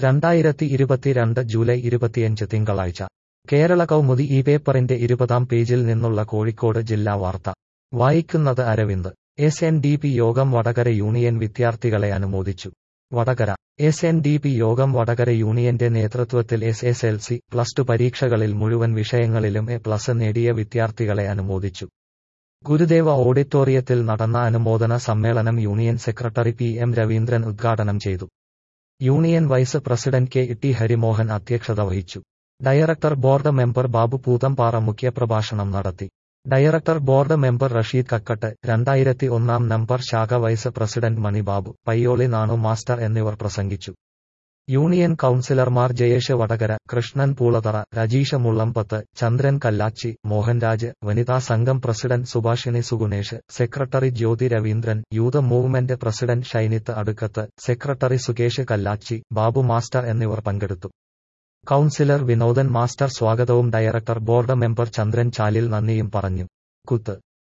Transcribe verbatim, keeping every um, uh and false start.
രണ്ടായിരത്തി ഇരുപത്തിരണ്ട് ജൂലൈ ഇരുപത്തിയഞ്ച് തിങ്കളാഴ്ച കേരള കൗമുദി ഈ പേപ്പറിന്റെ ഇരുപതാം പേജിൽ നിന്നുള്ള കോഴിക്കോട് ജില്ലാ വാർത്ത വായിക്കുന്നത് Aravind. S N D P യോഗം വടകര യൂണിയൻ വിദ്യാർത്ഥികളെ അനുമോദിച്ചു. Vadakara S N D P യോഗം വടകര യൂണിയന്റെ നേതൃത്വത്തിൽ S S L C plus two പരീക്ഷകളിൽ മുഴുവൻ വിഷയങ്ങളിലും എ പ്ലസ് നേടിയ വിദ്യാർത്ഥികളെ അനുമോദിച്ചു. ഗുരുദേവ ഓഡിറ്റോറിയത്തിൽ നടന്ന അനുമോദന സമ്മേളനം union secretary P M Raveendran ഉദ്ഘാടനം ചെയ്തു. Union vice president K T Harimohan അധ്യക്ഷത വഹിച്ചു. Director board member Babu Poothampara മുഖ്യപ്രഭാഷണം നടത്തി. Director board member Rasheed Kakkatt, രണ്ടായിരത്തി ഒന്നാം നമ്പർ ശാഖ vice president Manibabu, Payyoli Nanu master എന്നിവർ പ്രസംഗിച്ചു. യൂണിയൻ കൗൺസിലർമാർ ജയേഷ് വടകര, കൃഷ്ണൻ പൂളതറ, രജീഷ മുള്ളമ്പത്ത്, ചന്ദ്രൻ കല്ലാച്ചി, മോഹൻരാജ്, വനിതാ സംഘം president Subhashini Sugunesh, secretary Jyothi Raveendran, youth movement president Shainith Adukkath, secretary Sukesh Kallachi, Babu master എന്നിവർ പങ്കെടുത്തു. കൗൺസിലർ വിനോദൻ മാസ്റ്റർ സ്വാഗതവും director board member Chandran Chalil നന്ദിയും പറഞ്ഞു. കുത്ത്